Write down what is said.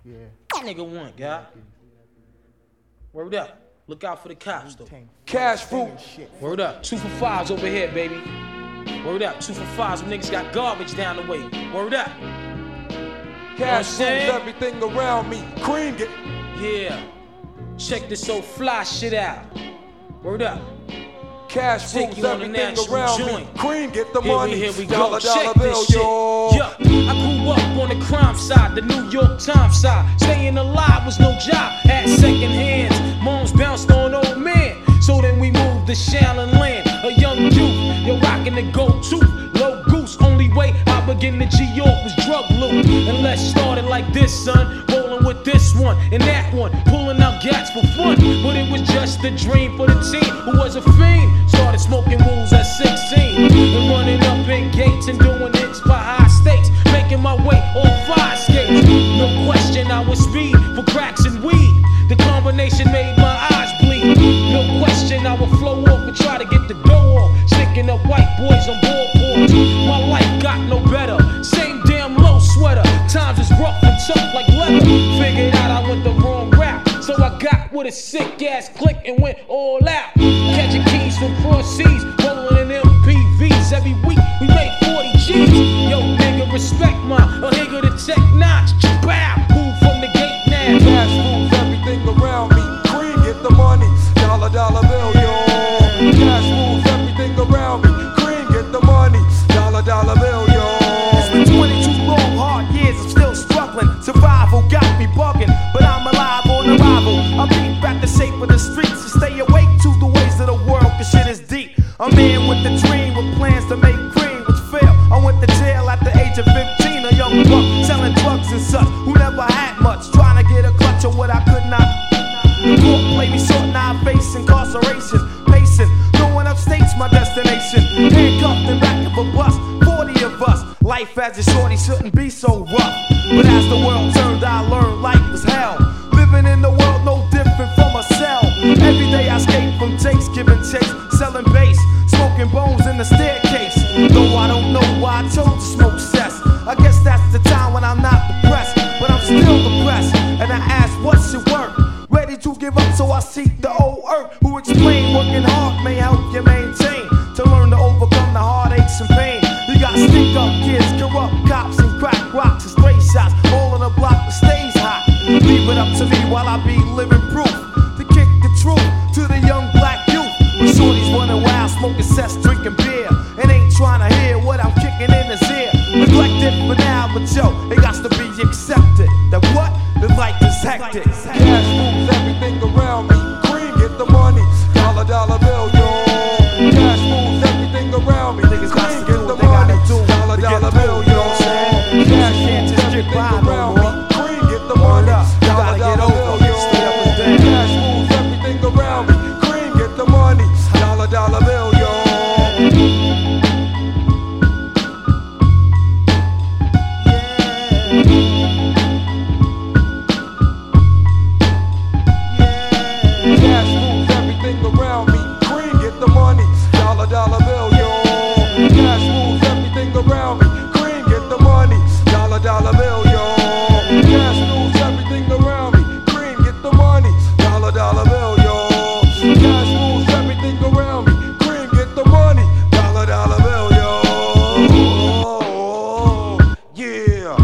That nigga want, guy. Word up. Look out for the cops, though. Cash fruit. Word up. 2 for 5s over here, baby. Word up. 2 for 5s. Them niggas got garbage down the way. Word up. Cash rules everything around me. Cream it. Yeah. Check this old fly shit out. Word up. Cash rules everything around me. Cream, get the money. Here we go. Dollar Check bill, this shit. yo. Yeah. I grew up on the crime side, the New York Times side. Staying alive was no job. Had second hands. Moms bounced on old men. So then we moved to Shaolin Land. A young youth, you're rocking the gold tooth. Low goose, only way I begin to G-York was drug loot. And let's start it like this, son. Rolling with this one and that one. Pulling out gats for fun. But it was just a dream for the team who was a fiend. Started smoking wools at 16. And running up in gates and doing hits by high stakes. Making my way on 5 skates. No question I was speed for cracks and weed. The combination made my eyes bleed. No question I would flow off and try to get the dough off. Sticking up white boys on boardboards. My life got no better. Same damn low sweater. Times is rough and tough like leather. Figured out I went the wrong route. So I got with a sick ass click and went all out. Catching keys from cross seas. Rolling in MPVs. Every week we made 40 G's. Yo, nigga, respect my a nigga to tech notch. Bow. Move from the gate now. Cash rules everything around me. Cream, get the money. Dollar bill, yo. Cash rules everything around me. Cream, get the money. Dollar bill, yo. It's been 22 long, hard years. I'm still struggling. Survival got me bugging, but I'm alive on arrival. I beat back the shape of the streets and stay awake to the ways of the world, cause shit is deep. A man with a dream, with plans to make cream, which failed. I went to jail at the age of 15, a young buck selling drugs and such, who never had much, trying to get a clutch of what I could not. The court played me short, now I face incarceration. Pacing, no one upstate's my destination. Handcuffed in back of a bus, 40 of us. Life as a shorty shouldn't be so rough. But as the world turned, I learned life was hell. Living in the world no different from a cell. Every day I escape from takes, giving chase, selling bass, smoking bones in the staircase. Though I don't know why I chose to smoke cess. I guess that's the time when I'm not depressed, but I'm still depressed. And I ask, what's your work? Ready to give up, so I seek the old earth, who explain working hard may help you maintain, to learn to overcome the heartaches and pain. You got stick up kids, corrupt cops, and crack rocks and stray shots, all on the block that stays hot. Leave it up to me while I be living proof, to kick the truth to the young black youth. When shorties running wild, smoking cess, drinking beer, and ain't trying to hear what I'm kicking in his ear. Neglected for now, but yo, it got to be accepted that what? The life is hectic. Cash rules everything around me. Cream, get the money. Dollar bill, yo. Cash rules everything around me. Niggas got Cream, to do get the what they money. gotta do. Dollar bill, yo. Cash Can't rules just get everything by no around more. me. Cream, get the money. You gotta get Dollar over bill, it. Stay up and yo. down. Cash rules everything around me. Cream, get the money. Dollar bill, yo. Cash rules everything around me. Cream, get the money. Dollar bill, yo. Cash rules everything around me. Cream, get the money. Dollar bill, yo. Cash rules everything around me. Cream, get the money. Dollar bill, yo. Cash rules everything around me. Cream, get the money. Dollar bill, yo. Yeah.